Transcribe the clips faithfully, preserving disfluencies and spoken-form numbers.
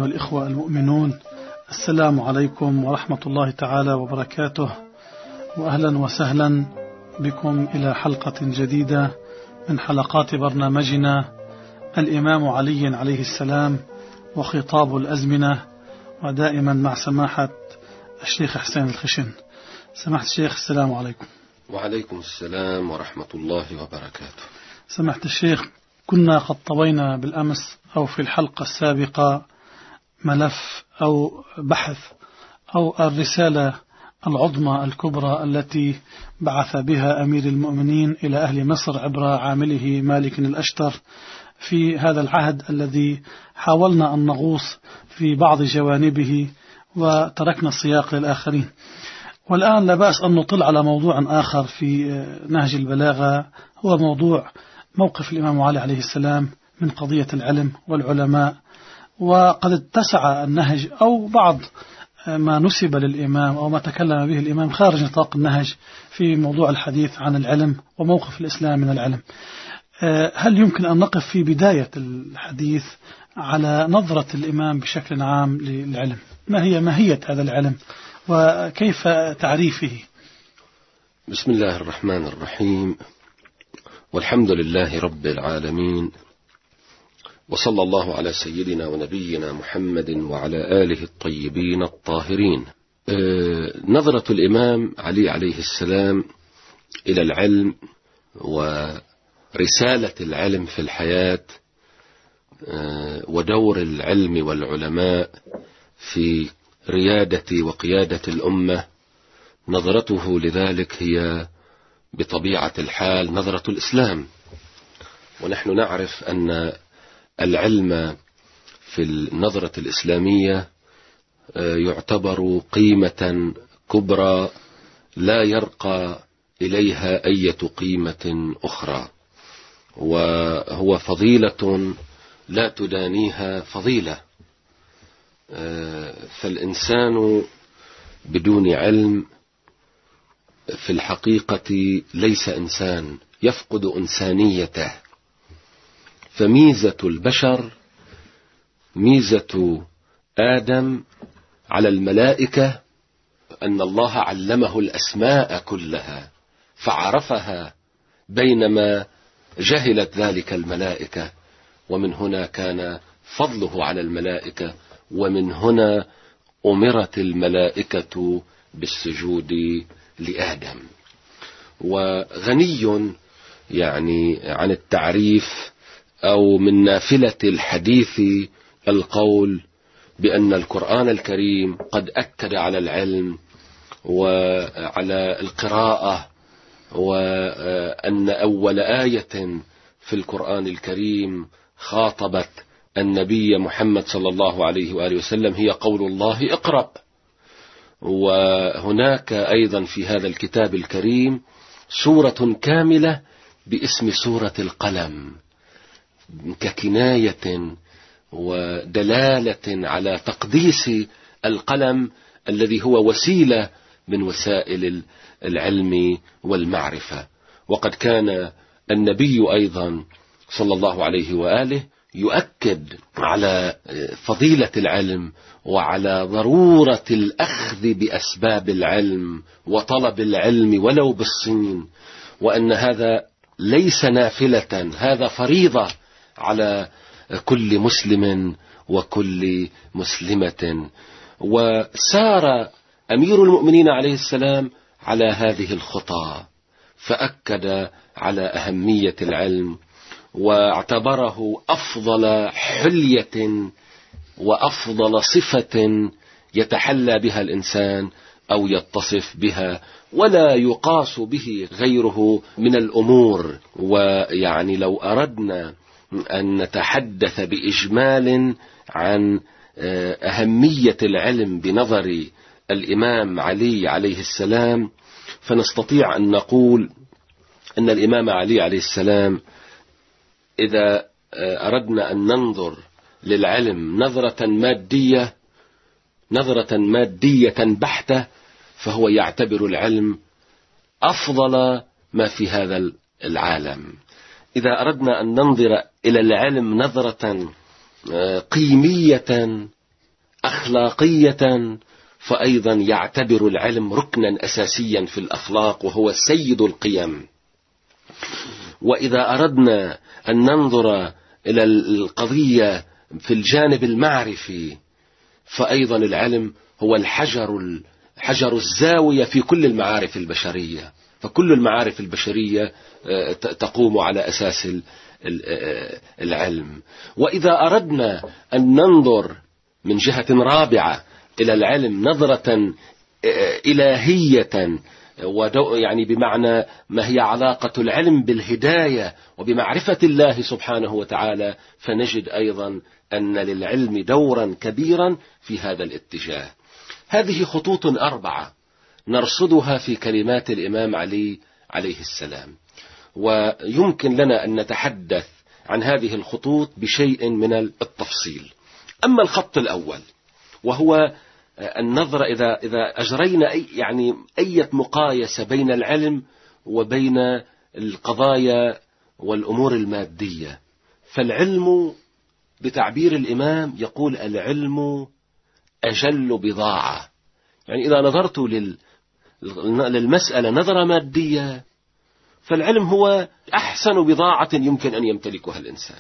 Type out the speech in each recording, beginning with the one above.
أيها الإخوة المؤمنون، السلام عليكم ورحمة الله تعالى وبركاته، وأهلا وسهلا بكم إلى حلقة جديدة من حلقات برنامجنا الإمام علي عليه السلام وخطاب الأزمنة، ودائما مع سماحة الشيخ حسين الخشن. سماحة الشيخ، السلام عليكم. وعليكم السلام ورحمة الله وبركاته. سماحة الشيخ، كنا قد طوينا بالأمس أو في الحلقة السابقة ملف أو بحث أو الرسالة العظمى الكبرى التي بعث بها أمير المؤمنين إلى أهل مصر عبر عامله مالك الأشتر في هذا العهد الذي حاولنا أن نغوص في بعض جوانبه وتركنا السياق للآخرين. والآن لا بأس أن نطل على موضوع آخر في نهج البلاغة، هو موضوع موقف الإمام علي عليه السلام من قضية العلم والعلماء. وقد اتسع النهج أو بعض ما نسب للإمام أو ما تكلم به الإمام خارج نطاق النهج في موضوع الحديث عن العلم وموقف الإسلام من العلم. هل يمكن أن نقف في بداية الحديث على نظرة الإمام بشكل عام للعلم؟ ما هي ماهية هذا العلم وكيف تعريفه؟ بسم الله الرحمن الرحيم، والحمد لله رب العالمين، وصلى الله على سيدنا ونبينا محمد وعلى آله الطيبين الطاهرين. نظرة الإمام علي عليه السلام إلى العلم ورسالة العلم في الحياة ودور العلم والعلماء في ريادة وقيادة الأمة، نظرته لذلك هي بطبيعة الحال نظرة الإسلام. ونحن نعرف أن العلم في النظرة الإسلامية يعتبر قيمة كبرى لا يرقى إليها أي قيمة أخرى، وهو فضيلة لا تدانيها فضيلة. فالإنسان بدون علم في الحقيقة ليس إنسان، يفقد إنسانيته. فميزة البشر، ميزة آدم على الملائكة، أن الله علمه الأسماء كلها فعرفها بينما جهلت ذلك الملائكة، ومن هنا كان فضله على الملائكة، ومن هنا أمرت الملائكة بالسجود لآدم. وغني يعني عن التعريف أو من نافلة الحديث القول بأن القرآن الكريم قد أكد على العلم وعلى القراءة، وأن أول آية في القرآن الكريم خاطبت النبي محمد صلى الله عليه وآله وسلم هي قول الله اقرأ. وهناك أيضا في هذا الكتاب الكريم سورة كاملة باسم سورة القلم، ككناية ودلالة على تقديس القلم الذي هو وسيلة من وسائل العلم والمعرفة. وقد كان النبي أيضا صلى الله عليه وآله يؤكد على فضيلة العلم وعلى ضرورة الأخذ بأسباب العلم وطلب العلم ولو بالصين، وأن هذا ليس نافلة، هذا فريضة على كل مسلم وكل مسلمة. وسار أمير المؤمنين عليه السلام على هذه الخطى، فأكد على أهمية العلم واعتبره أفضل حلية وأفضل صفة يتحلى بها الإنسان أو يتصف بها، ولا يقاس به غيره من الأمور. ويعني لو أردنا أن نتحدث بإجمال عن أهمية العلم بنظر الإمام علي عليه السلام، فنستطيع أن نقول أن الإمام علي عليه السلام إذا أردنا أن ننظر للعلم نظرة مادية نظرة مادية بحتة، فهو يعتبر العلم أفضل ما في هذا العالم. إذا أردنا أن ننظر إلى العلم نظرة قيمية أخلاقية فأيضا يعتبر العلم ركنا أساسيا في الأخلاق وهو سيد القيم. وإذا أردنا أن ننظر إلى القضية في الجانب المعرفي فأيضا العلم هو الحجر حجر الزاوية في كل المعارف البشرية، فكل المعارف البشرية تقوم على أساس العلم. وإذا أردنا أن ننظر من جهة رابعة إلى العلم نظرة إلهية، يعني بمعنى ما هي علاقة العلم بالهداية وبمعرفة الله سبحانه وتعالى، فنجد أيضا أن للعلم دورا كبيرا في هذا الاتجاه. هذه خطوط أربعة نرصدها في كلمات الإمام علي عليه السلام، ويمكن لنا أن نتحدث عن هذه الخطوط بشيء من التفصيل. أما الخط الأول وهو النظرة، إذا إذا أجرينا أي يعني أي مقايسة بين العلم وبين القضايا والأمور المادية، فالعلم بتعبير الإمام يقول العلم أجل بضاعة. يعني إذا نظرت للمسألة نظرة مادية فالعلم هو أحسن بضاعة يمكن أن يمتلكها الإنسان.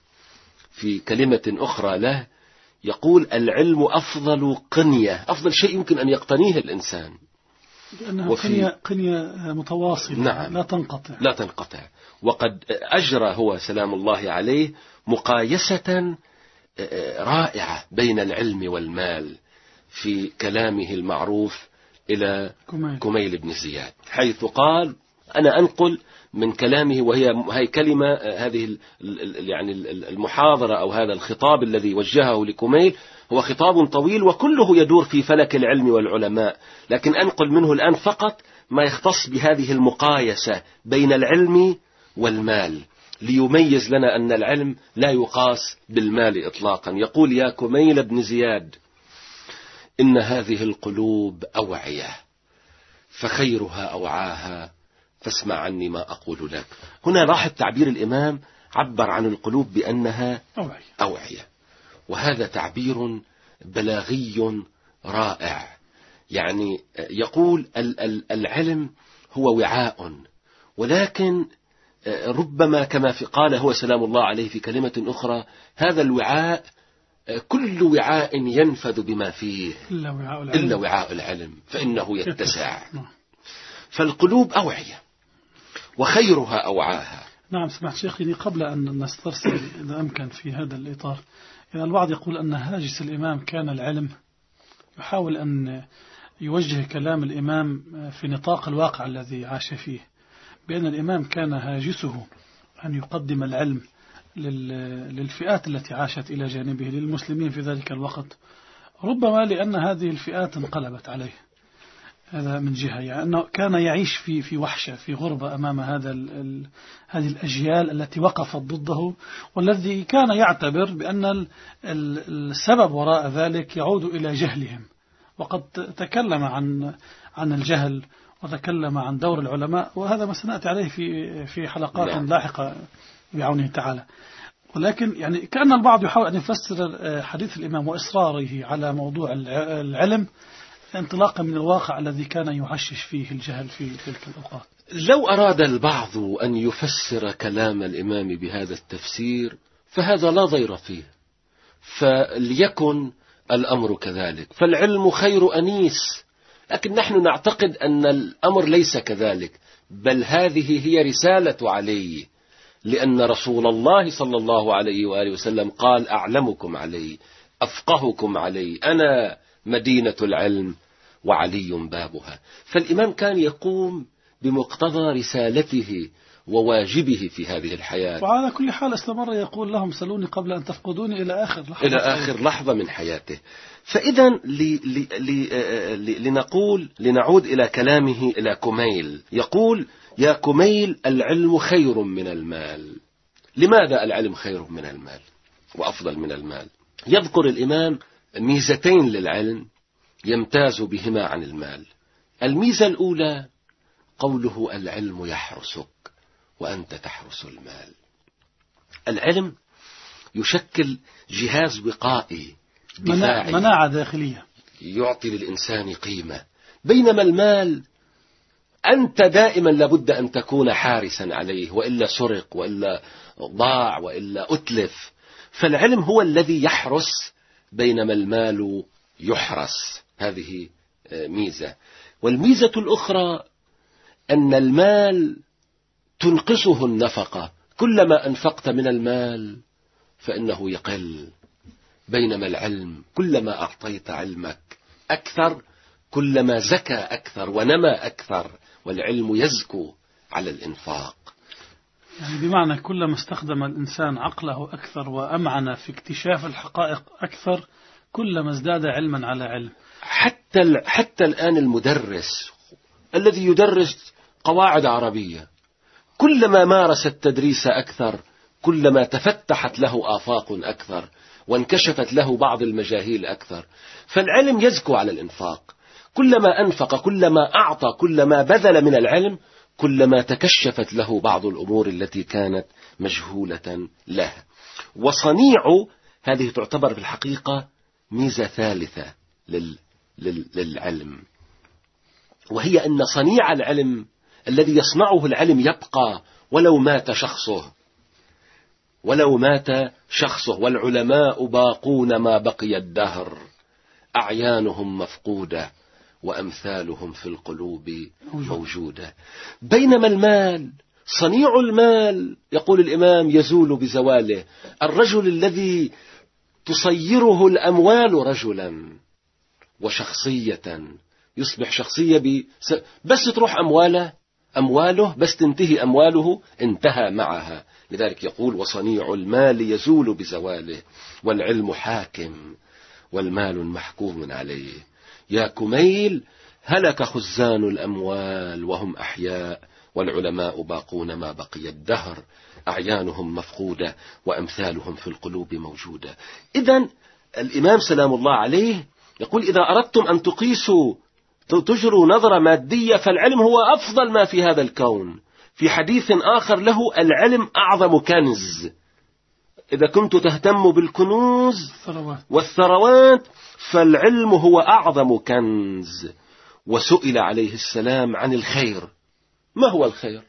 في كلمة أخرى له يقول العلم أفضل قنية، أفضل شيء يمكن أن يقتنيه الإنسان، لأنها قنية, قنية متواصلة. نعم، لا تنقطع لا تنقطع. وقد أجرى هو سلام الله عليه مقايسة رائعة بين العلم والمال في كلامه المعروف إلى كميل, كميل بن زياد، حيث قال، أنا أنقل من كلامه وهي هي كلمة هذه يعني المحاضرة أو هذا الخطاب الذي وجهه لكميل هو خطاب طويل وكله يدور في فلك العلم والعلماء، لكن أنقل منه الآن فقط ما يختص بهذه المقايسة بين العلم والمال ليميز لنا أن العلم لا يقاس بالمال إطلاقا. يقول يا كميل بن زياد إن هذه القلوب أوعية فخيرها أوعاها فاسمع عني ما أقول لك. هنا لاحظ تعبير الإمام، عبر عن القلوب بأنها أوعية, أوعية. وهذا تعبير بلاغي رائع. يعني يقول العلم هو وعاء، ولكن ربما كما في قال هو سلام الله عليه في كلمة أخرى هذا الوعاء كل وعاء ينفذ بما فيه إلا وعاء العلم, إلا وعاء العلم فإنه يتسع. فالقلوب أوعية وخيرها أوعاها. نعم سمعت شيخي، قبل أن نسترسل إذا أمكن في هذا الإطار، يعني البعض يقول أن هاجس الإمام كان العلم، يحاول أن يوجه كلام الإمام في نطاق الواقع الذي عاش فيه، بأن الإمام كان هاجسه أن يقدم العلم للفئات التي عاشت إلى جانبه للمسلمين في ذلك الوقت، ربما لأن هذه الفئات انقلبت عليه. هذا من جهة، يعني أنه كان يعيش في في وحشة في غربة أمام هذا ال هذه الأجيال التي وقفت ضده، والذي كان يعتبر بأن السبب وراء ذلك يعود إلى جهلهم. وقد تكلم عن عن الجهل وتكلم عن دور العلماء، وهذا ما سنأتي عليه في في حلقات لا. لاحقة بعونه تعالى. ولكن يعني كأن البعض يحاول أن يفسر حديث الإمام وإصراره على موضوع العلم انطلاقا من الواقع الذي كان يعشش فيه الجهل في تلك الأوقات. لو أراد البعض أن يفسر كلام الإمام بهذا التفسير فهذا لا ضير فيه، فليكن الأمر كذلك، فالعلم خير أنيس. لكن نحن نعتقد أن الأمر ليس كذلك، بل هذه هي رسالة علي، لأن رسول الله صلى الله عليه وآله وسلم قال أعلمكم علي أفقهكم علي، أنا مدينة العلم وعلي بابها. فالإمام كان يقوم بمقتضى رسالته وواجبه في هذه الحياة، وعلى كل حال استمر يقول لهم سلوني قبل أن تفقدوني إلى آخر لحظة, إلى آخر لحظة من حياته. فإذا لي لي لي لنقول لنعود إلى كلامه إلى كميل، يقول يا كميل العلم خير من المال. لماذا العلم خير من المال وأفضل من المال؟ يذكر الإمام ميزتين للعلم يمتاز بهما عن المال. الميزة الأولى قوله العلم يحرسك وأنت تحرس المال. العلم يشكل جهاز وقائي دفاعي مناعة داخلية يعطي للإنسان قيمة. بينما المال أنت دائما لابد أن تكون حارسا عليه، وإلا سرق وإلا ضاع وإلا أتلف. فالعلم هو الذي يحرس بينما المال يحرس. هذه ميزة. والميزة الأخرى أن المال تنقصه النفقة، كلما أنفقت من المال فإنه يقل، بينما العلم كلما أعطيت علمك أكثر كلما زكى أكثر ونمى أكثر، والعلم يزكو على الإنفاق. يعني بمعنى كلما استخدم الإنسان عقله أكثر وأمعن في اكتشاف الحقائق أكثر كلما ازداد علما على علم. حتى, حتى الآن المدرس الذي يدرس قواعد عربية كلما مارس التدريس أكثر كلما تفتحت له آفاق أكثر وانكشفت له بعض المجاهيل أكثر. فالعلم يزكو على الإنفاق، كلما أنفق كلما أعطى كلما بذل من العلم كلما تكشفت له بعض الأمور التي كانت مجهولة له. وصنيع هذه تعتبر في الحقيقة ميزة ثالثة لل لل للعلم، وهي أن صنيع العلم الذي يصنعه العلم يبقى ولو مات شخصه، ولو مات شخصه. والعلماء باقون ما بقي الدهر، أعيانهم مفقودة وأمثالهم في القلوب موجودة. بينما المال صنيع المال يقول الإمام يزول بزواله. الرجل الذي تصيره الأموال رجلا وشخصية يصبح شخصية بس, بس تروح أمواله أمواله بس تنتهي أمواله انتهى معها. لذلك يقول وصنيع المال يزول بزواله والعلم حاكم والمال محكوم عليه. يا كميل هلك خزان الأموال وهم أحياء والعلماء باقون ما بقي الدهر، أعيانهم مفقودة وأمثالهم في القلوب موجودة. إذن الإمام سلام الله عليه يقول إذا أردتم أن تقيسوا تجروا نظرة مادية فالعلم هو أفضل ما في هذا الكون. في حديث آخر له العلم أعظم كنز. إذا كنت تهتم بالكنوز والثروات فالعلم هو أعظم كنز. وسئل عليه السلام عن الخير، ما هو الخير؟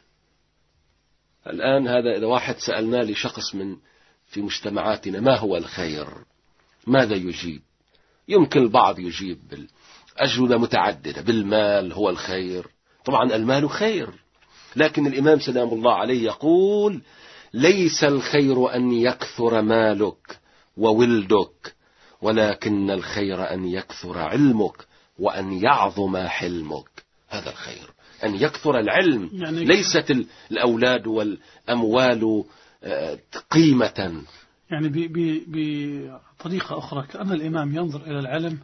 الآن هذا إذا واحد سألنا لشخص من في مجتمعاتنا ما هو الخير ماذا يجيب؟ يمكن البعض يجيب بالأجوبة متعددة، بالمال هو الخير. طبعا المال خير، لكن الإمام سلام الله عليه يقول ليس الخير أن يكثر مالك وولدك، ولكن الخير أن يكثر علمك وأن يعظم حلمك. هذا الخير، أن يكثر العلم، يعني ليست الأولاد والأموال قيمة. يعني بطريقة أخرى كأن الإمام ينظر إلى العلم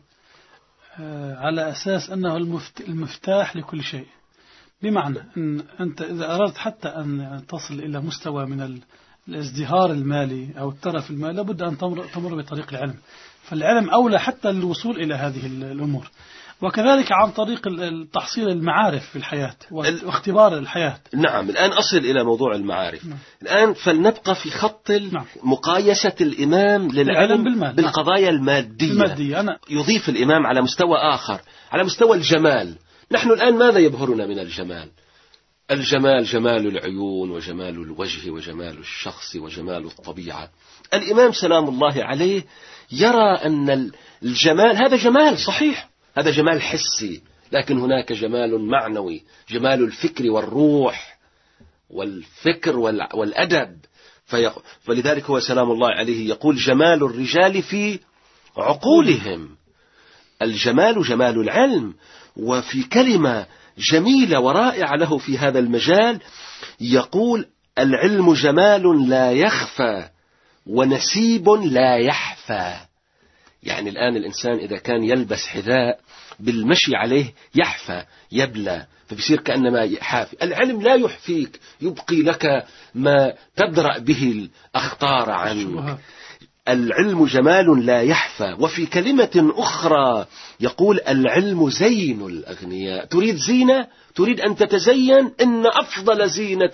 على أساس أنه المفتاح لكل شيء. بمعنى أن أنت إذا أردت حتى أن تصل إلى مستوى من الازدهار المالي أو الترف المالي لابد أن تمر, تمر بطريق العلم. فالعلم أولى حتى للوصول إلى هذه الأمور، وكذلك عن طريق تحصيل المعارف في الحياة واختبار الحياة. نعم. الآن أصل إلى موضوع المعارف. نعم. الآن فلنبقى في خط نعم. مقايسة الإمام للعلم بالمال. بالقضايا نعم. المادية. المادية. أنا يضيف الإمام على مستوى آخر، على مستوى الجمال. نحن الآن ماذا يبهرنا من الجمال؟ الجمال جمال العيون وجمال الوجه وجمال الشخص وجمال الطبيعة. الإمام سلام الله عليه يرى أن الجمال هذا جمال صحيح، هذا جمال حسي، لكن هناك جمال معنوي، جمال الفكر والروح والفكر والأدب. فلذلك هو سلام الله عليه يقول جمال الرجال في عقولهم. الجمال جمال العلم. وفي كلمة جميلة ورائعة له في هذا المجال يقول العلم جمال لا يخفى ونسيب لا يحفى. يعني الآن الإنسان إذا كان يلبس حذاء بالمشي عليه يحفى يبلى فبيصير كأنما حافي. العلم لا يحفيك، يبقي لك ما تدرأ به الأخطار عنك. العلم جمال لا يحفى. وفي كلمة أخرى يقول العلم زين الأغنياء. تريد زينة، تريد أن تتزين، إن أفضل زينة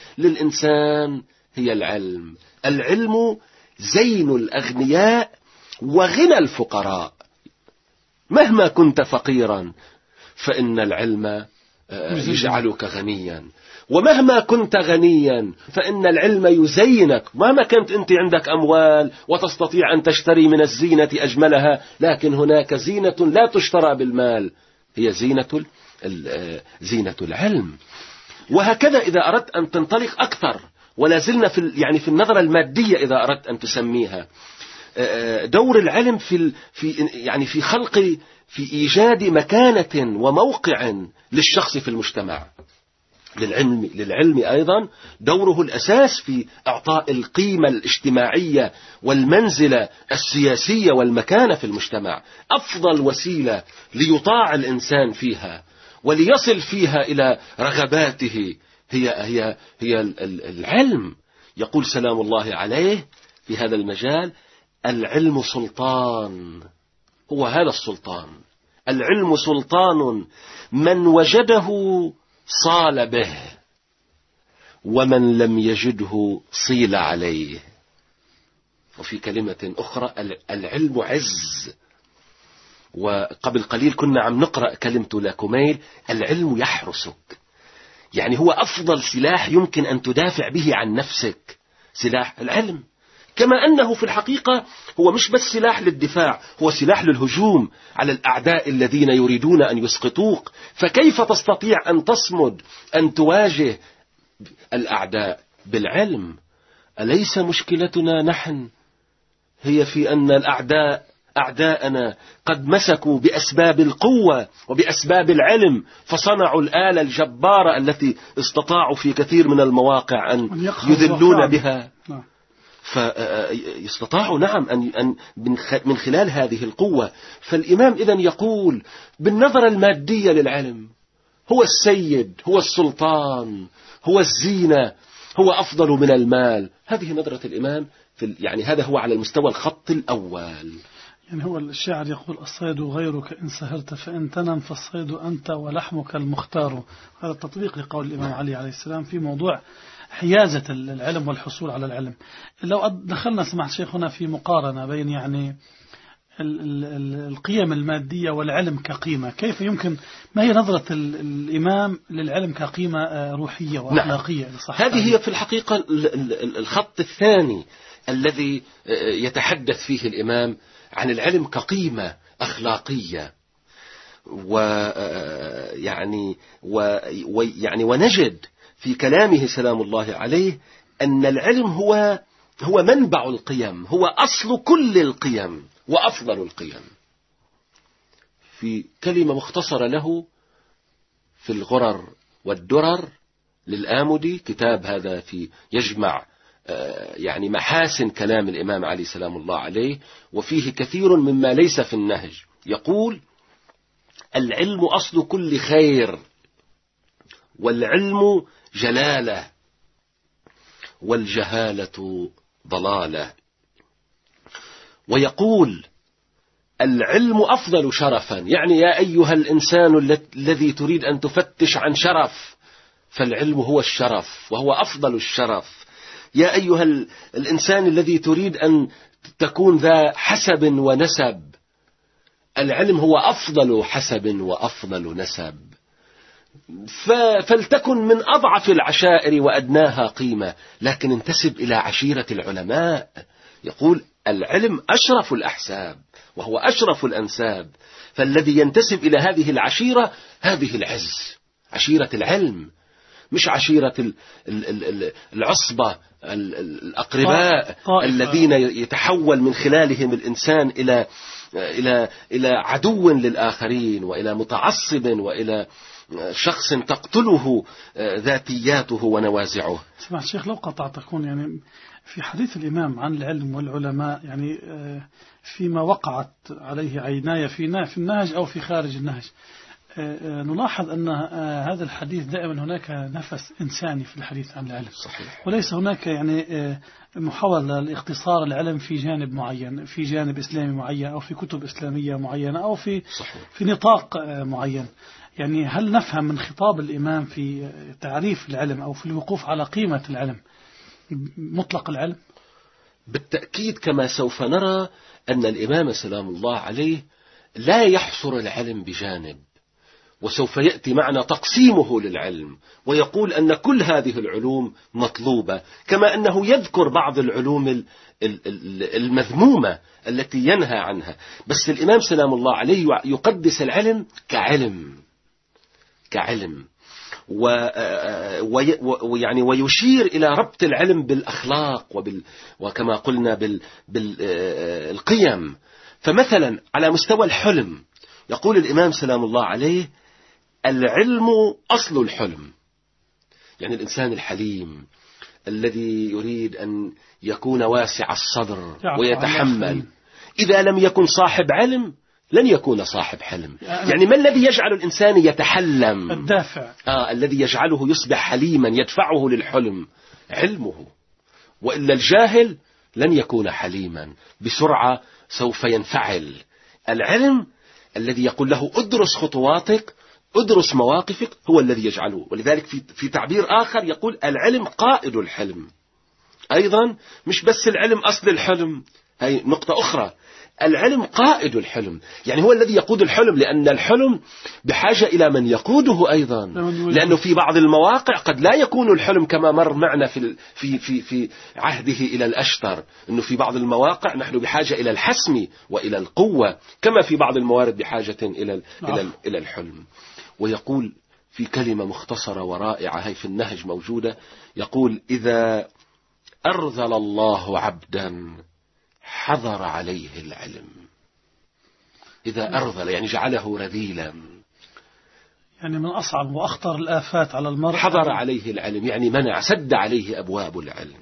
للإنسان هي العلم. العلم زين الأغنياء وغنى الفقراء. مهما كنت فقيرا فإن العلم يجعلك غنيا، ومهما كنت غنيا فإن العلم يزينك. مهما كنت أنت عندك أموال وتستطيع أن تشتري من الزينة أجملها، لكن هناك زينة لا تشترى بالمال، هي زينة زينة العلم. وهكذا إذا أردت أن تنطلق أكثر، ولا زلنا في يعني في النظرة المادية إذا أردت أن تسميها، دور العلم في في يعني في خلق في إيجاد مكانة وموقع للشخص في المجتمع. للعلم للعلم أيضا دوره الأساس في إعطاء القيمة الاجتماعية والمنزلة السياسية والمكانة في المجتمع. أفضل وسيلة ليطاع الإنسان فيها وليصل فيها إلى رغباته هي هي هي العلم. يقول سلام الله عليه في هذا المجال: العلم سلطان. هو هذا السلطان، العلم سلطان، من وجده صال به، ومن لم يجده صيل عليه. وفي كلمة أخرى: العلم عز. وقبل قليل كنا عم نقرأ كلمة لاكوميل: العلم يحرسك. يعني هو أفضل سلاح يمكن أن تدافع به عن نفسك، سلاح العلم. كما أنه في الحقيقة هو مش بس سلاح للدفاع، هو سلاح للهجوم على الأعداء الذين يريدون أن يسقطوك. فكيف تستطيع أن تصمد، أن تواجه الأعداء؟ بالعلم. أليس مشكلتنا نحن هي في أن الأعداء أعداءنا قد مسكوا بأسباب القوة وبأسباب العلم، فصنعوا الآلة الجبارة التي استطاعوا في كثير من المواقع أن يذلون بها. فيستطاعوا نعم أن أن من خلال هذه القوة. فالإمام إذن يقول بالنظرة المادية للعلم: هو السيد، هو السلطان، هو الزينة، هو أفضل من المال. هذه نظرة الإمام في يعني هذا هو على المستوى الخط الأول. يعني هو الشاعر يقول: الصيد غيرك إن سهرت، فإن تنم فالصيد أنت ولحمك المختار. هذا التطبيق لقول الإمام علي عليه السلام في موضوع حيازة العلم والحصول على العلم. لو دخلنا سمعت شيخنا في مقارنة بين يعني ال ال القيم المادية والعلم كقيمة، كيف يمكن، ما هي نظرة الإمام للعلم كقيمة روحية وأخلاقية؟ نعم. هذه هي في الحقيقة الخط الثاني الذي يتحدث فيه الإمام عن العلم كقيمة أخلاقية. ويعني ويعني ونجد في كلامه سلام الله عليه أن العلم هو هو منبع القيم، هو أصل كل القيم وأفضل القيم. في كلمة مختصرة له في الغرر والدرر للآمدي، كتاب هذا في يجمع يعني محاسن كلام الإمام علي سلام الله عليه، وفيه كثير مما ليس في النهج. يقول: العلم أصل كل خير، والعلم جلالة، والجهالة ضلالة. ويقول: العلم أفضل شرفا، يعني يا أيها الإنسان الذي تريد أن تفتش عن شرف، فالعلم هو الشرف وهو أفضل الشرف. يا أيها الإنسان الذي تريد أن تكون ذا حسب ونسب، العلم هو أفضل حسب وأفضل نسب. فلتكن من أضعف العشائر وأدناها قيمة، لكن انتسب إلى عشيرة العلماء. يقول: العلم أشرف الأحساب وهو أشرف الأنساب، فالذي ينتسب إلى هذه العشيرة هذه العز، عشيرة العلم، مش عشيرة العصبة الأقرباء الذين يتحول من خلالهم الإنسان إلى إلى إلى عدو للآخرين، وإلى متعصب، وإلى شخص تقتله ذاتياته ونوازعه. سمعت شيخ لو قطعتكم، يعني في حديث الإمام عن العلم والعلماء، يعني فيما وقعت عليه عيناي في في النهج أو في خارج النهج، نلاحظ أن هذا الحديث دائما هناك نفس إنساني في الحديث عن العلم. صحيح. وليس هناك يعني محاولة لاختصار العلم في جانب معين، في جانب إسلامي معين، أو في كتب إسلامية معينة، أو في صحيح. في نطاق معين. يعني هل نفهم من خطاب الإمام في تعريف العلم أو في الوقوف على قيمة العلم مطلق العلم؟ بالتأكيد كما سوف نرى أن الإمام سلام الله عليه لا يحصر العلم بجانب، وسوف يأتي معنا تقسيمه للعلم ويقول أن كل هذه العلوم مطلوبة، كما أنه يذكر بعض العلوم المذمومة التي ينهى عنها. بس الإمام سلام الله عليه يقدس العلم كعلم كعلم ويعني ويشير إلى ربط العلم بالأخلاق وبال وكما قلنا بال بالقيم. فمثلا على مستوى الحلم يقول الإمام سلام الله عليه: العلم أصل الحلم. يعني الإنسان الحليم الذي يريد أن يكون واسع الصدر ويتحمل، إذا لم يكن صاحب علم لن يكون صاحب حلم. يعني ما الذي يجعل الإنسان يتحلم؟ الدافع آه الذي يجعله يصبح حليما يدفعه للحلم علمه، وإلا الجاهل لن يكون حليما، بسرعة سوف ينفعل. العلم الذي يقول له ادرس خطواتك، ادرس مواقفك، هو الذي يجعله. ولذلك في, في تعبير آخر يقول: العلم قائد الحلم. أيضا مش بس العلم أصل الحلم، هي نقطة أخرى، العلم قائد الحلم، يعني هو الذي يقود الحلم، لأن الحلم بحاجة إلى من يقوده أيضا، لأنه في بعض المواقع قد لا يكون الحلم كما مر معنا في في في في عهده إلى الأشتر، إنه في بعض المواقع نحن بحاجة إلى الحسم وإلى القوة، كما في بعض الموارد بحاجة إلى إلى إلى الحلم. ويقول في كلمة مختصرة ورائعة، هي في النهج موجودة، يقول: إذا أرذل الله عبدا حضر عليه العلم. إذا أرذل يعني جعله رذيلا، يعني من أصعب وأخطر الآفات على المرء، حضر عليه العلم يعني منع، سد عليه أبواب العلم.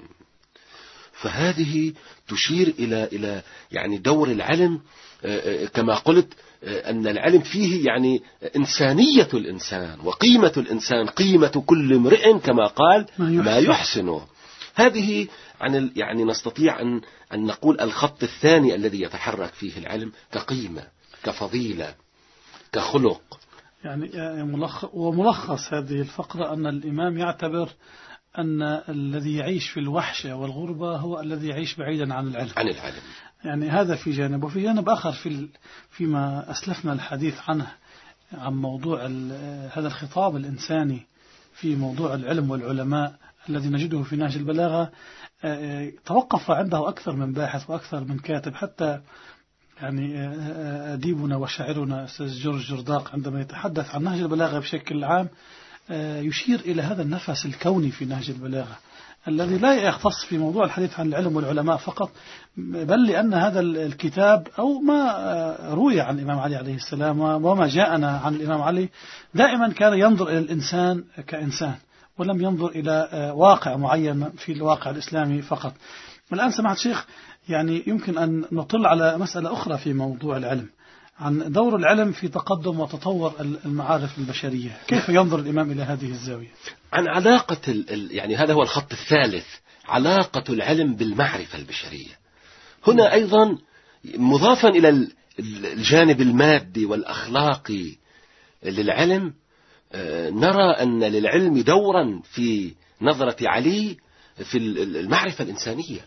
فهذه تشير إلى إلى يعني دور العلم، كما قلت أن العلم فيه يعني إنسانية الإنسان وقيمة الإنسان، قيمة كل امرئ كما قال ما يحسنه. هذه عن يعني نستطيع أن أن نقول الخط الثاني الذي يتحرك فيه العلم كقيمة، كفضيلة، كخلق. يعني وملخص هذه الفقرة أن الإمام يعتبر أن الذي يعيش في الوحشة والغربة هو الذي يعيش بعيدا عن العلم. عن العلم. يعني هذا في جانب، وفي جانب آخر في فيما أسلفنا الحديث عنه عن موضوع هذا الخطاب الإنساني في موضوع العلم والعلماء الذي نجده في نهج البلاغة، توقف عنده أكثر من باحث وأكثر من كاتب، حتى يعني أديبنا وشاعرنا أستاذ جورج جرداق عندما يتحدث عن نهج البلاغة بشكل عام يشير إلى هذا النفس الكوني في نهج البلاغة الذي لا يختص في موضوع الحديث عن العلم والعلماء فقط، بل لأن هذا الكتاب أو ما روي عن الإمام علي عليه السلام وما جاءنا عن الإمام علي دائما كان ينظر إلى الإنسان كإنسان، ولم ينظر إلى واقع معين في الواقع الإسلامي فقط. الآن سمعت شيخ، يعني يمكن أن نطل على مسألة أخرى في موضوع العلم، عن دور العلم في تقدم وتطور المعارف البشرية. كيف ينظر الإمام إلى هذه الزاوية؟ عن علاقة ال... يعني هذا هو الخط الثالث، علاقة العلم بالمعرفة البشرية. هنا أيضا مضافا إلى الجانب المادي والأخلاقي للعلم، نرى أن للعلم دورا في نظرة علي في المعرفة الإنسانية.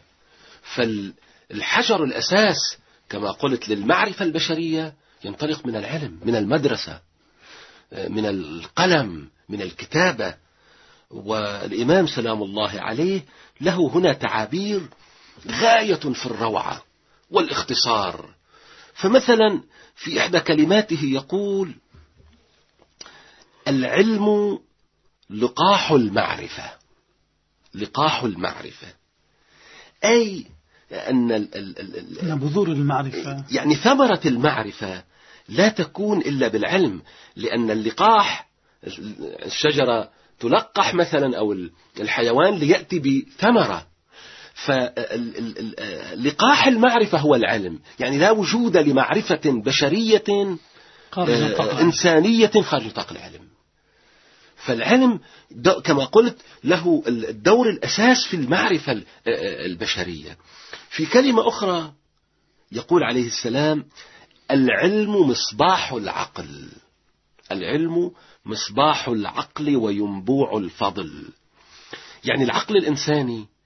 فالحجر الأساس كما قلت للمعرفة البشرية ينطلق من العلم، من المدرسة، من القلم، من الكتابة. والإمام سلام الله عليه له هنا تعابير غاية في الروعة والاختصار. فمثلا في إحدى كلماته يقول: العلم لقاح المعرفة. لقاح المعرفة أي أن ال ال ال بذور المعرفة، يعني ثمرة المعرفة لا تكون إلا بالعلم، لأن اللقاح، الشجرة تلقح مثلا أو الحيوان ليأتي بثمرة، فلقاح المعرفة هو العلم. يعني لا وجود لمعرفة بشرية إنسانية خارج نطاق العلم. فالعلم كما قلت له الدور الأساس في المعرفة البشرية. في كلمة أخرى يقول عليه السلام: العلم مصباح العقل. العلم مصباح العقل وينبوع الفضل. يعني العقل الإنساني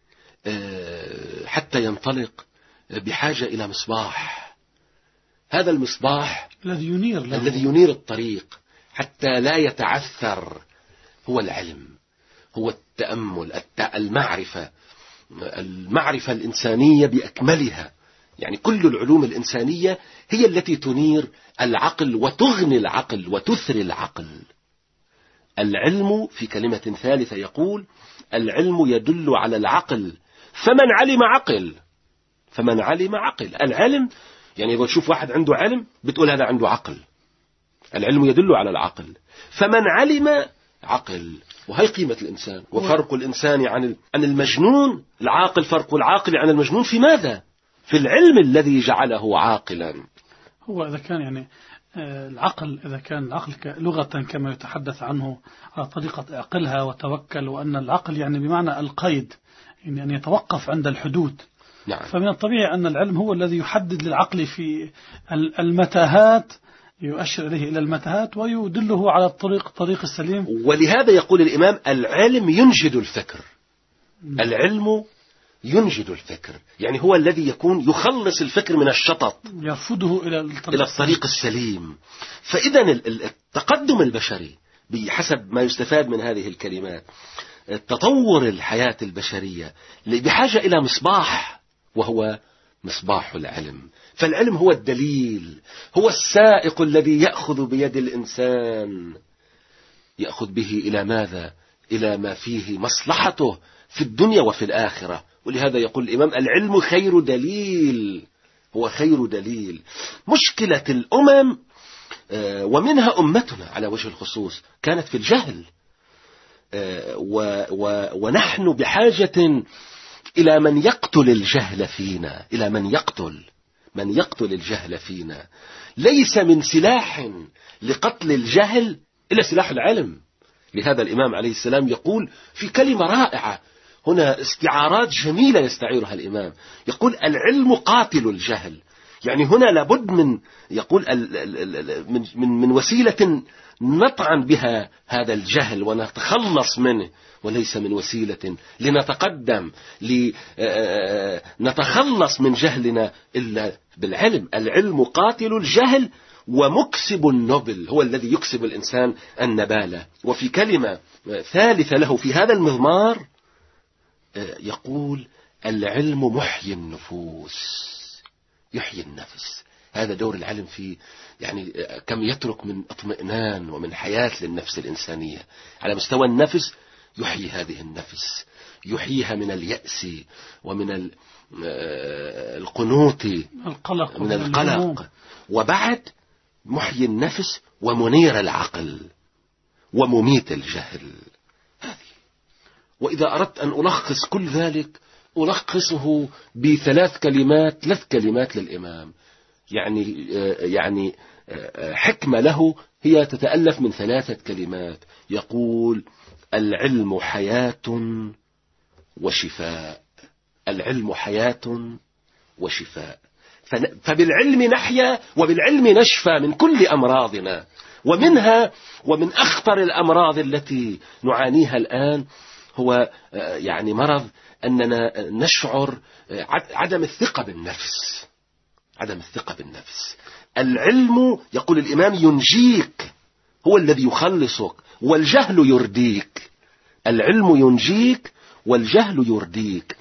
حتى ينطلق بحاجة إلى مصباح. هذا المصباح الذي ينير له. الذي ينير الطريق حتى لا يتعثر هو العلم، هو التأمل، المعرفة، المعرفة الإنسانية بأكملها. يعني كل العلوم الإنسانية هي التي تنير العقل وتغني العقل وتثري العقل. العلم في كلمة ثالثة يقول: العلم يدل على العقل، فمن علم عقل، فمن علم عقل. العلم يعني إذا تشوف واحد عنده علم بتقول هذا عنده عقل. العلم يدل على العقل، فمن علم عقل. وهي قيمة الإنسان وفرق الإنسان عن عن المجنون. العاقل فرق العاقل عن المجنون في ماذا؟ في العلم الذي جعله عاقلا. هو إذا كان يعني العقل، إذا كان العقل لغة كما يتحدث عنه على طريقة اعقلها وتوكل، وأن العقل يعني بمعنى القيد، يعني أن يتوقف عند الحدود. نعم. فمن الطبيعي أن العلم هو الذي يحدد للعقل في المتاهات، يؤشر إليه إلى المتاهات ويدله على الطريق الطريق السليم. ولهذا يقول الإمام: العلم ينجد الفكر. العلم ينجد الفكر، يعني هو الذي يكون يخلص الفكر من الشطط، يرفضه إلى الطريق, إلى الطريق السليم. فإذا التقدم البشري بحسب ما يستفاد من هذه الكلمات، تطور الحياة البشرية بحاجة إلى مصباح، وهو مصباح العلم. فالعلم هو الدليل، هو السائق الذي يأخذ بيد الإنسان، يأخذ به إلى ماذا؟ إلى ما فيه مصلحته في الدنيا وفي الآخرة. ولهذا يقول الإمام: العلم خير دليل، هو خير دليل. مشكلة الأمم ومنها أمتنا على وجه الخصوص كانت في الجهل، ونحن بحاجة إلى من يقتل الجهل فينا، إلى من يقتل من يقتل الجهل فينا. ليس من سلاح لقتل الجهل إلا سلاح العلم. لهذا الإمام عليه السلام يقول في كلمة رائعة هنا، استعارات جميلة يستعيرها الإمام، يقول: العلم قاتل الجهل. يعني هنا لابد من يقول من من من وسيلة نطعن بها هذا الجهل ونتخلص منه، وليس من وسيلة لنتقدم لنتخلص من جهلنا إلا بالعلم. العلم قاتل الجهل ومكسب النبل، هو الذي يكسب الإنسان النبالة. وفي كلمة ثالثة له في هذا المضمار يقول: العلم محيي النفوس، يحيي النفس. هذا دور العلم في يعني كم يترك من اطمئنان ومن حياة للنفس الإنسانية على مستوى النفس. يحيي هذه النفس، يحييها من اليأس ومن القنوط، القلق من القلق. وبعد محيي النفس ومنير العقل ومميت الجهل. هذه. وإذا أردت أن ألخص كل ذلك ألخصه بثلاث كلمات، ثلاث كلمات للإمام، يعني يعني حكمة له هي تتألف من ثلاثة كلمات. يقول: العلم حياة وشفاء. العلم حياة وشفاء. فبالعلم نحيا وبالعلم نشفى من كل أمراضنا، ومنها ومن أخطر الأمراض التي نعانيها الآن هو يعني مرض أننا نشعر عدم الثقة بالنفس، عدم الثقة بالنفس. العلم يقول الإمام ينجيك، هو الذي يخلصك، والجهل يرديك. العلم ينجيك والجهل يرديك.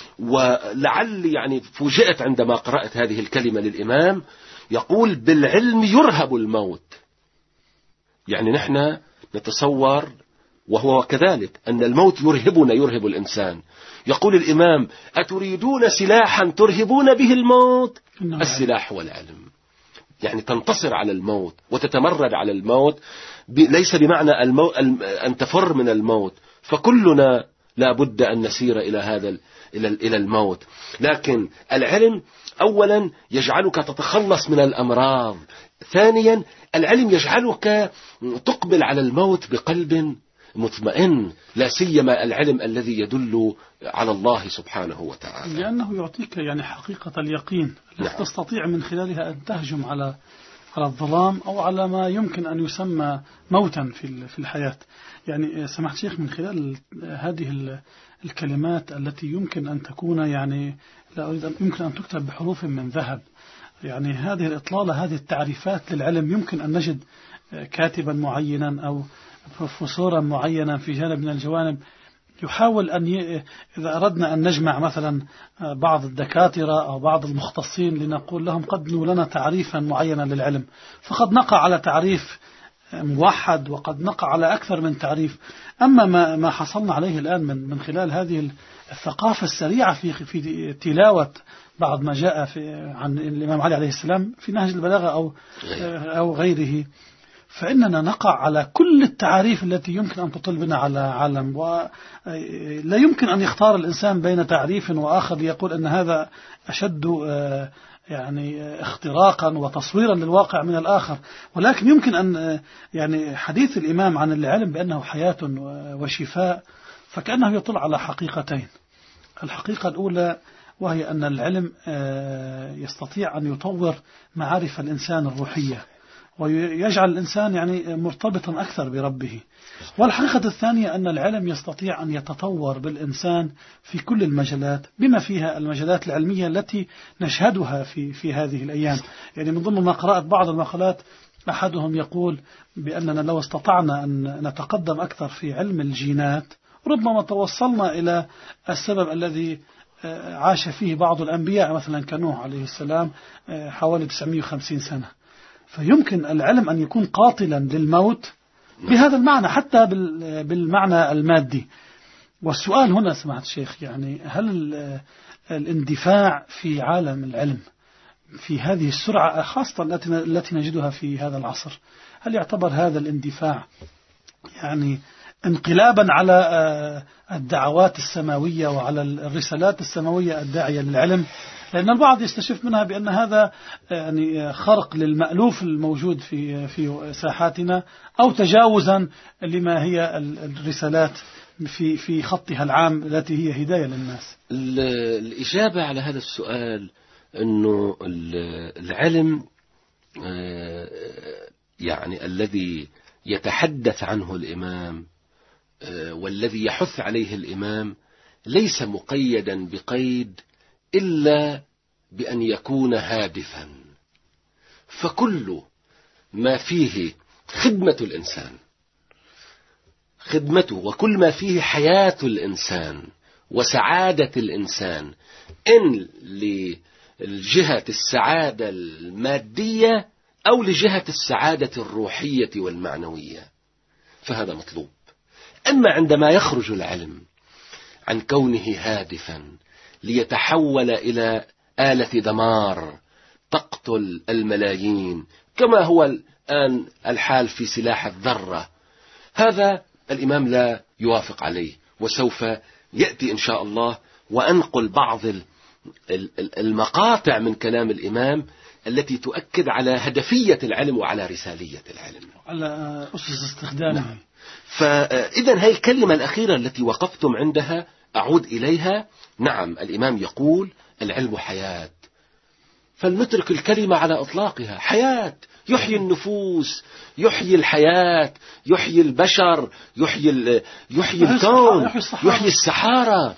ولعل يعني فوجئت عندما قرأت هذه الكلمة للإمام، يقول: بالعلم يرهب الموت. يعني نحن نتصور وهو كذلك أن الموت يرهبنا، يرهب الإنسان. يقول الإمام: أتريدون سلاحا ترهبون به الموت؟ السلاح والعلم. يعني تنتصر على الموت وتتمرد على الموت، ليس بمعنى الموت أن تفر من الموت، فكلنا لا بد أن نسير إلى هذا إلى الموت. لكن العلم أولا يجعلك تتخلص من الأمراض، ثانيا العلم يجعلك تقبل على الموت بقلب مطمئن، لا سيما العلم الذي يدل على الله سبحانه وتعالى، لأنه يعطيك يعني حقيقة اليقين التي تستطيع من خلالها أن تهجم على على الظلام أو على ما يمكن أن يسمى موتا في في الحياة. يعني سمحت شيخ من خلال هذه الكلمات التي يمكن أن تكون يعني لا أريد أن يمكن أن تكتب بحروف من ذهب، يعني هذه الإطلالة، هذه التعريفات للعلم يمكن أن نجد كاتبا معينا أو بروفيسورا معينا في جانب من الجوانب يحاول أن ي... إذا أردنا أن نجمع مثلا بعض الدكاترة أو بعض المختصين لنقول لهم قدموا لنا تعريفا معينا للعلم، فقد نقع على تعريف موحد وقد نقع على أكثر من تعريف. أما ما ما حصلنا عليه الآن من من خلال هذه الثقافة السريعة في في تلاوة بعض ما جاء في عن الإمام علي عليه السلام في نهج البلاغة أو أو غيره، فإننا نقع على كل التعاريف التي يمكن أن تطل بنا على عالم، ولا يمكن أن يختار الإنسان بين تعريف وآخر ليقول أن هذا أشد يعني اختراقا وتصويرا للواقع من الآخر. ولكن يمكن أن يعني حديث الإمام عن العلم بأنه حياة وشفاء فكأنه يطل على حقيقتين. الحقيقة الأولى وهي أن العلم يستطيع أن يطور معارف الإنسان الروحية ويجعل الإنسان يعني مرتبطا أكثر بربه. والحقيقة الثانية أن العلم يستطيع أن يتطور بالإنسان في كل المجالات بما فيها المجالات العلمية التي نشهدها في في هذه الأيام. يعني من ضمن ما قرأت بعض المقالات أحدهم يقول بأننا لو استطعنا أن نتقدم أكثر في علم الجينات ربما توصلنا إلى السبب الذي عاش فيه بعض الأنبياء مثلا كنوح عليه السلام حوالي تسعمائة وخمسين سنة. فيمكن العلم أن يكون قاتلا للموت بهذا المعنى حتى بالمعنى المادي. والسؤال هنا سمعت الشيخ يعني هل الاندفاع في عالم العلم في هذه السرعة خاصة التي نجدها في هذا العصر، هل يعتبر هذا الاندفاع يعني انقلابا على الدعوات السماوية وعلى الرسالات السماوية الداعية للعلم؟ لأن البعض يستشف منها بأن هذا يعني خرق للمألوف الموجود في في ساحاتنا أو تجاوزا لما هي الرسالات في في خطها العام التي هي هداية للناس. الإجابة على هذا السؤال أنه العلم يعني الذي يتحدث عنه الإمام والذي يحث عليه الإمام ليس مقيدا بقيد إلا بأن يكون هادفا، فكل ما فيه خدمة الإنسان خدمته وكل ما فيه حياة الإنسان وسعادة الإنسان إن لجهة السعادة المادية أو لجهة السعادة الروحية والمعنوية فهذا مطلوب. أما عندما يخرج العلم عن كونه هادفا ليتحول إلى آلة دمار تقتل الملايين كما هو الآن الحال في سلاح الذرة، هذا الإمام لا يوافق عليه. وسوف يأتي إن شاء الله وأنقل بعض المقاطع من كلام الإمام التي تؤكد على هدفية العلم وعلى رسالية العلم على أسس استخدامه. نعم. فإذا هذه الكلمة الأخيرة التي وقفتم عندها أعود إليها. نعم الإمام يقول العلم حياة، فلنترك الكلمة على إطلاقها. حياة يحيي النفوس، يحيي الحياة، يحيي البشر، يحيي يحيي الكون، يحيي السحارة،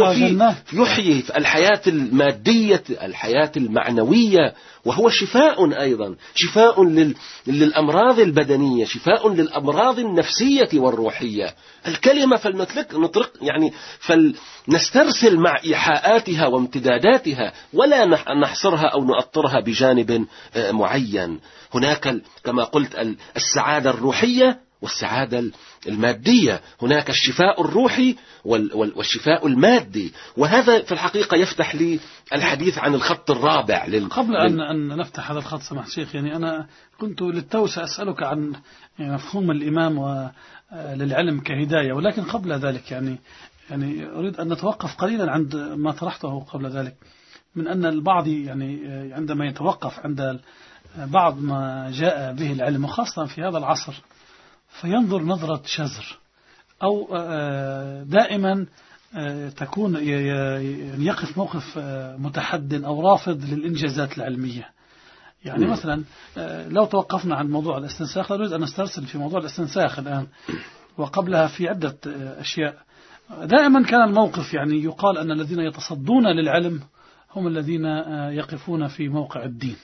يحيي الحياة المادية، الحياة المعنوية، وهو شفاء أيضا، شفاء للأمراض البدنية، شفاء للأمراض النفسية والروحية. الكلمة فلنطلق نطرق يعني فلنسترسل مع إيحاءاتها وامتداداتها ولا نحصرها أو نؤطرها بجانب معين. هناك كما قلت السعادة الروحية والسعادة المادية، هناك الشفاء الروحي والشفاء المادي، وهذا في الحقيقة يفتح لي الحديث عن الخط الرابع لل... قبل أن أن نفتح هذا الخط سمح شيخ، يعني أنا كنت للتو سأسألك عن مفهوم الإمام وللعلم كهداية، ولكن قبل ذلك يعني يعني أريد أن نتوقف قليلا عند ما طرحته قبل ذلك من أن البعض يعني عندما يتوقف عند بعض ما جاء به العلم وخاصة في هذا العصر فينظر نظرة شزر أو دائما تكون يقف موقف متحد أو رافض للإنجازات العلمية. يعني مثلا لو توقفنا عن موضوع الاستنساخ، لا نريد أن نسترسل في موضوع الاستنساخ الآن، وقبلها في عدة أشياء. دائما كان الموقف يعني يقال أن الذين يتصدون للعلم هم الذين يقفون في موقع الدين،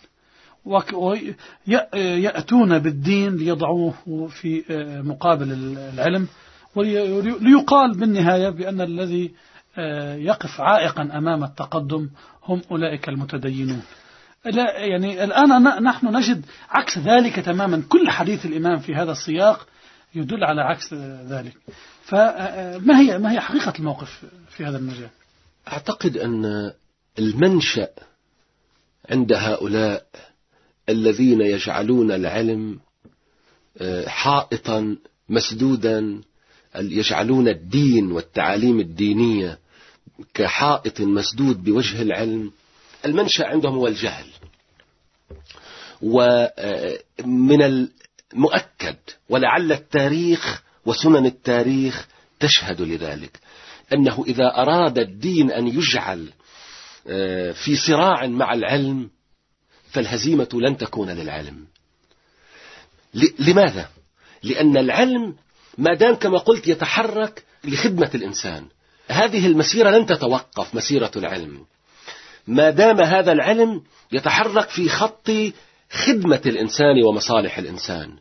ويأتون بالدين ليضعوه في مقابل العلم، وليقال بالنهاية بأن الذي يقف عائقا أمام التقدم هم أولئك المتدينون. لا يعني الآن نحن نجد عكس ذلك تماما. كل حديث الإمام في هذا السياق يدل على عكس ذلك. فما هي ما هي حقيقة الموقف في هذا المجال؟ أعتقد أن المنشأ عند هؤلاء الذين يجعلون العلم حائطا مسدودا، يجعلون الدين والتعاليم الدينية كحائط مسدود بوجه العلم، المنشأ عندهم هو الجهل. ومن المؤكد ولعل التاريخ وسنن التاريخ تشهد لذلك أنه إذا أراد الدين أن يجعل في صراع مع العلم فالهزيمة لن تكون للعلم. لماذا؟ لأن العلم ما دام كما قلت يتحرك لخدمة الإنسان، هذه المسيرة لن تتوقف، مسيرة العلم ما دام هذا العلم يتحرك في خط خدمة الإنسان ومصالح الإنسان.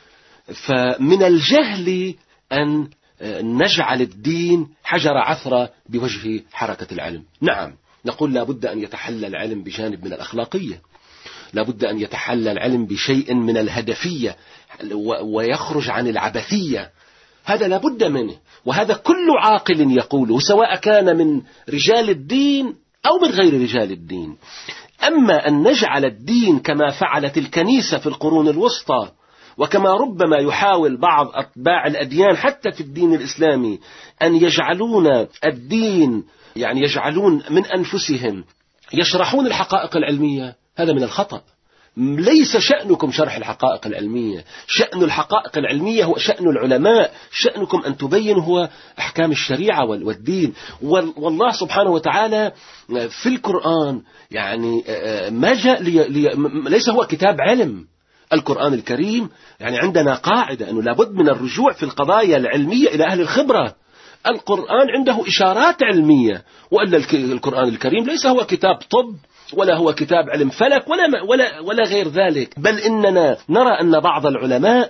فمن الجهل أن نجعل الدين حجر عثرة بوجه حركة العلم. نعم نقول لابد أن يتحلى العلم بجانب من الأخلاقية، لابد أن يتحلى العلم بشيء من الهدفية ويخرج عن العبثية، هذا لابد منه، وهذا كل عاقل يقوله سواء كان من رجال الدين أو من غير رجال الدين. أما أن نجعل الدين كما فعلت الكنيسة في القرون الوسطى، وكما ربما يحاول بعض أتباع الأديان حتى في الدين الإسلامي أن يجعلون الدين يعني يجعلون من أنفسهم يشرحون الحقائق العلمية، هذا من الخطأ. ليس شأنكم شرح الحقائق العلمية، شأن الحقائق العلمية هو شأن العلماء، شأنكم أن تبين هو أحكام الشريعة والدين. والله سبحانه وتعالى في القرآن يعني ما جاء لي لي ليس هو كتاب علم. القرآن الكريم يعني عندنا قاعدة أنه لابد من الرجوع في القضايا العلمية إلى أهل الخبرة. القرآن عنده إشارات علمية، وأن القرآن الكريم ليس هو كتاب طب ولا هو كتاب علم فلك ولا ولا ولا غير ذلك، بل إننا نرى أن بعض العلماء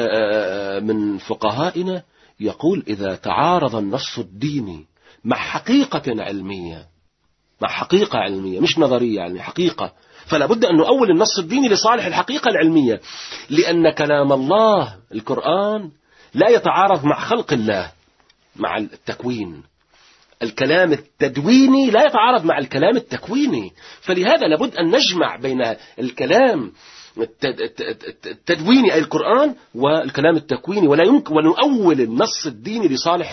من فقهائنا يقول إذا تعارض النص الديني مع حقيقة علمية، مع حقيقة علمية مش نظرية يعني حقيقة، فلا بد أن نؤول النص الديني لصالح الحقيقة العلمية، لأن كلام الله القرآن لا يتعارض مع خلق الله، مع التكوين. الكلام التدويني لا يتعارض مع الكلام التكويني، فلهذا لابد أن نجمع بين الكلام التدويني أي القرآن والكلام التكويني، ولا يمكن ونؤول النص الديني لصالح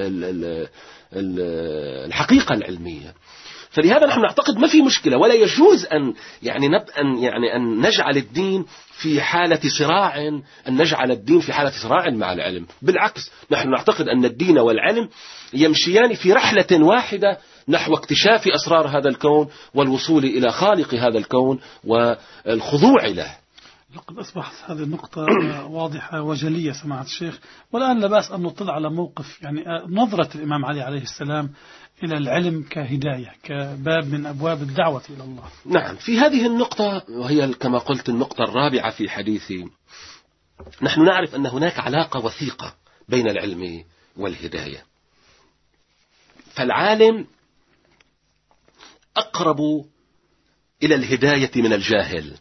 الحقيقة العلمية. فلهذا نحن نعتقد ما في مشكلة، ولا يجوز أن يعني نب أن يعني أن نجعل الدين في حالة صراع، أن نجعل الدين في حالة صراع مع العلم. بالعكس نحن نعتقد أن الدين والعلم يمشيان في رحلة واحدة نحو اكتشاف أسرار هذا الكون والوصول إلى خالق هذا الكون والخضوع له. لقد أصبحت هذه النقطة واضحة وجلية سماحة الشيخ. والآن لا بأس أن نطلع على موقف يعني نظرة الإمام علي عليه السلام إلى العلم كهداية، كباب من أبواب الدعوة إلى الله. نعم، في هذه النقطة وهي كما قلت النقطة الرابعة في حديثي، نحن نعرف أن هناك علاقة وثيقة بين العلم والهداية. فالعالم أقرب إلى الهداية من الجاهل.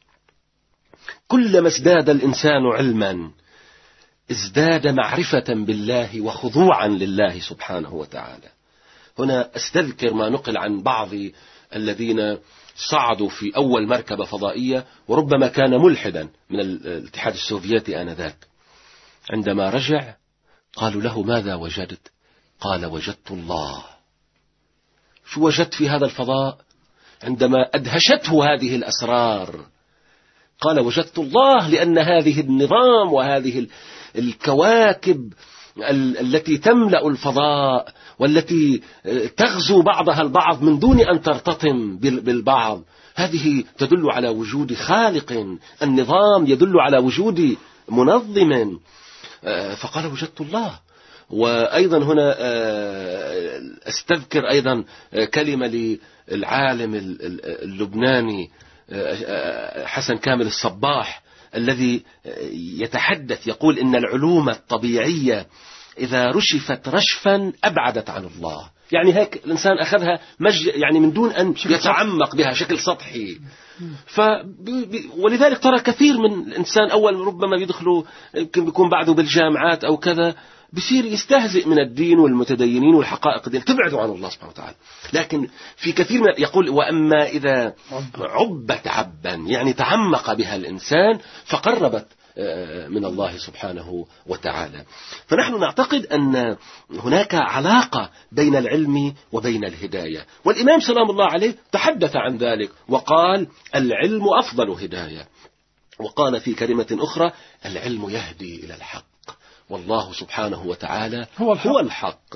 كلما ازداد الإنسان علما ازداد معرفة بالله وخضوعا لله سبحانه وتعالى. هنا أستذكر ما نقل عن بعض الذين صعدوا في أول مركبة فضائية، وربما كان ملحدا من الاتحاد السوفيتي آنذاك. عندما رجع قالوا له ماذا وجدت؟ قال وجدت الله. شو وجدت في هذا الفضاء؟ عندما أدهشته هذه الأسرار قال وجدت الله، لأن هذه النظام وهذه الكواكب التي تملأ الفضاء والتي تغزو بعضها البعض من دون أن ترتطم بالبعض، هذه تدل على وجود خالق. النظام يدل على وجود منظم. فقال وجدت الله. وأيضا هنا أستذكر أيضا كلمة للعالم اللبناني حسن كامل الصباح الذي يتحدث يقول إن العلوم الطبيعية إذا رشفت رشفا أبعدت عن الله. يعني هيك الإنسان أخذها مج يعني من دون أن يتعمق بها شكل سطحي. ف ولذلك ترى كثير من الإنسان أول ربما يدخلوا يمكن بيكون بعده بالجامعات أو كذا بصير يستهزئ من الدين والمتدينين والحقائق دي تبعدوا عن الله سبحانه وتعالى. لكن في كثير من يقول وأما إذا عبت عبا يعني تعمق بها الإنسان فقربت من الله سبحانه وتعالى. فنحن نعتقد أن هناك علاقة بين العلم وبين الهداية، والإمام سلام الله عليه تحدث عن ذلك وقال العلم أفضل هداية، وقال في كلمة أخرى العلم يهدي إلى الحق، والله سبحانه وتعالى هو الحق, هو الحق.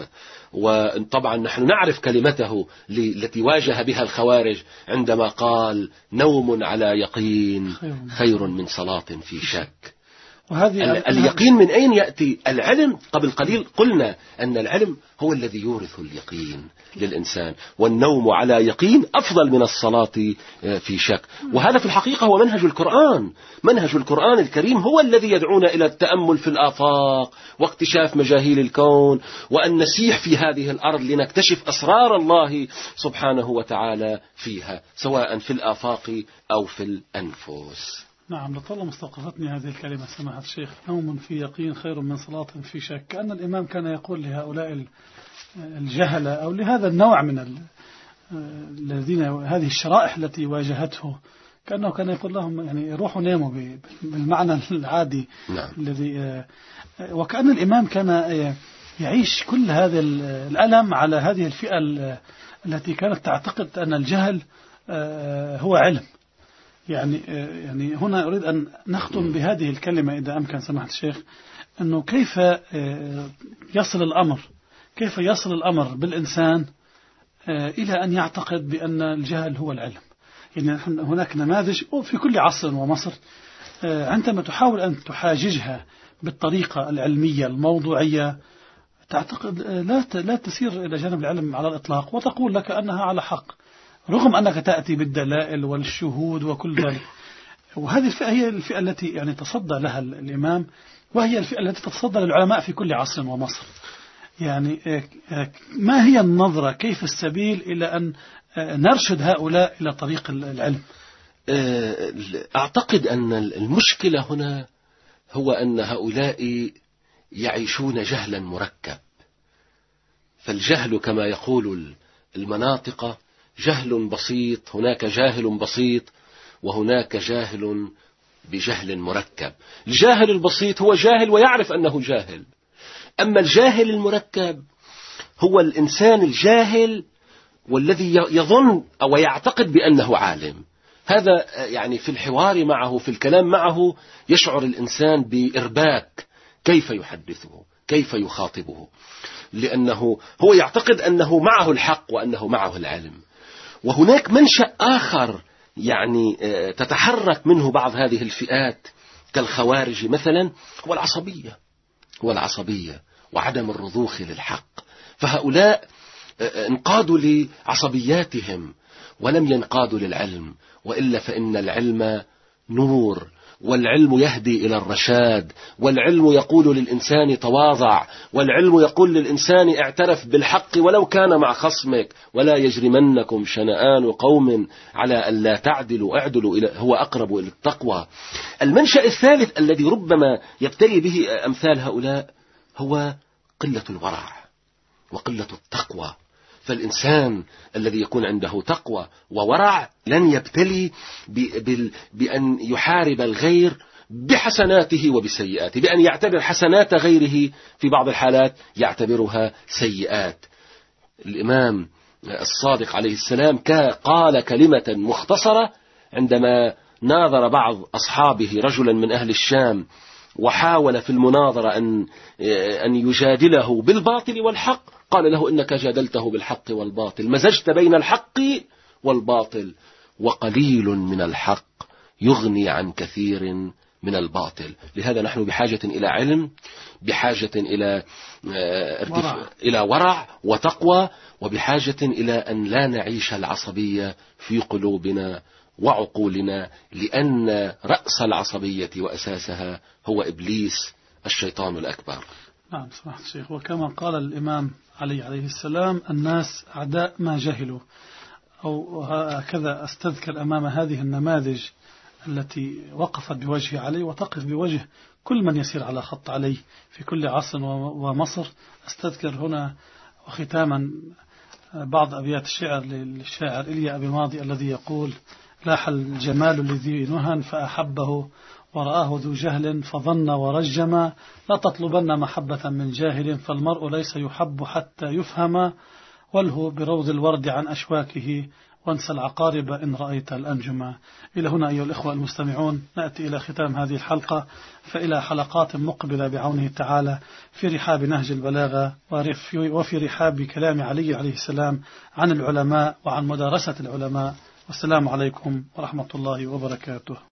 وطبعا نحن نعرف كلمته التي واجه بها الخوارج عندما قال نوم على يقين خير من صلاة في شك. وهذه اليقين من أين يأتي؟ العلم قبل قليل قلنا أن العلم هو الذي يورث اليقين للإنسان، والنوم على يقين أفضل من الصلاة في شك. وهذا في الحقيقة هو منهج القرآن. منهج القرآن الكريم هو الذي يدعونا إلى التأمل في الآفاق واكتشاف مجاهيل الكون، وأن نسيح في هذه الأرض لنكتشف أسرار الله سبحانه وتعالى فيها، سواء في الآفاق أو في الأنفس. نعم، لطالما استوقفتني هذه الكلمة سماحة الشيخ، نوم في يقين خير من صلاة في شك. كأن الإمام كان يقول لهؤلاء الجهلة أو لهذا النوع من الذين هذه الشرائح التي واجهته، كأنه كان يقول لهم يعني روحوا ناموا بالمعنى العادي. نعم. الذي وكأن الإمام كان يعيش كل هذا الألم على هذه الفئة التي كانت تعتقد أن الجهل هو علم. يعني يعني هنا أريد أن نختم بهذه الكلمة إذا أمكن سماحة الشيخ، أنه كيف يصل الأمر كيف يصل الأمر بالإنسان إلى أن يعتقد بأن الجهل هو العلم. يعني هناك نماذج في كل عصر ومصر عندما تحاول أن تحاججها بالطريقة العلمية الموضوعية تعتقد لا لا تسير إلى جانب العلم على الإطلاق، وتقول لك أنها على حق رغم أنك تأتي بالدلائل والشهود وكل ذلك. وهذه الفئة هي الفئة التي يعني تصدى لها الإمام، وهي الفئة التي تتصدى للعلماء في كل عصر ومصر. يعني ما هي النظرة، كيف السبيل إلى أن نرشد هؤلاء إلى طريق العلم؟ أعتقد أن المشكلة هنا هو أن هؤلاء يعيشون جهلا مركب. فالجهل كما يقول المناطق جهل بسيط، هناك جاهل بسيط وهناك جاهل بجهل مركب. الجاهل البسيط هو جاهل ويعرف أنه جاهل، أما الجاهل المركب هو الإنسان الجاهل والذي يظن أو يعتقد بأنه عالم. هذا يعني في الحوار معه في الكلام معه يشعر الإنسان بإرباك، كيف يحدثه كيف يخاطبه، لأنه هو يعتقد أنه معه الحق وأنه معه العلم. وهناك منشأ آخر يعني تتحرك منه بعض هذه الفئات كالخوارج مثلا، هو العصبية هو العصبية وعدم الرضوخ للحق. فهؤلاء انقادوا لعصبياتهم ولم ينقادوا للعلم، وإلا فإن العلم نور، والعلم يهدي إلى الرشاد، والعلم يقول للإنسان تواضع، والعلم يقول للإنسان اعترف بالحق ولو كان مع خصمك، ولا يجرمنكم شنآن قوم على أن لا تعدلوا اعدلوا إلى هو أقرب إلى التقوى. المنشأ الثالث الذي ربما يبتلي به أمثال هؤلاء هو قلة الورع وقلة التقوى. فالإنسان الذي يكون عنده تقوى وورع لن يبتلي بأن يحارب الغير بحسناته وبسيئاته، بأن يعتبر حسنات غيره في بعض الحالات يعتبرها سيئات. الإمام الصادق عليه السلام قال كلمة مختصرة عندما ناظر بعض أصحابه رجلا من أهل الشام وحاول في المناظرة أن أن يجادله بالباطل والحق، قال له إنك جادلته بالحق والباطل، مزجت بين الحق والباطل، وقليل من الحق يغني عن كثير من الباطل. لهذا نحن بحاجة إلى علم، بحاجة إلى ورع. إلى ورع وتقوى، وبحاجة إلى أن لا نعيش العصبية في قلوبنا وعقولنا، لأن رأس العصبية وأساسها هو إبليس الشيطان الأكبر. نعم سمحت الشيخ. وكما قال الإمام علي عليه السلام: الناس أعداء ما جهلوا. أو هكذا أستذكر أمام هذه النماذج التي وقفت بوجه علي وتقف بوجه كل من يسير على خط علي في كل عصر ومصر. أستذكر هنا وختاما بعض أبيات الشعر للشاعر إليا أبي ماضي الذي يقول: لاح الجمال لذي نهى فأحبه، ورآه ذو جهل فظن ورجما، لا تطلبن محبة من جاهل، فالمرء ليس يحب حتى يفهم، وله بروض الورد عن أشواكه، وانسى العقارب إن رأيت الأنجما. إلى هنا أيها الإخوة المستمعون نأتي إلى ختام هذه الحلقة، فإلى حلقات مقبلة بعونه تعالى في رحاب نهج البلاغة وفي رحاب كلام علي عليه السلام عن العلماء وعن مدارسة العلماء. والسلام عليكم ورحمة الله وبركاته.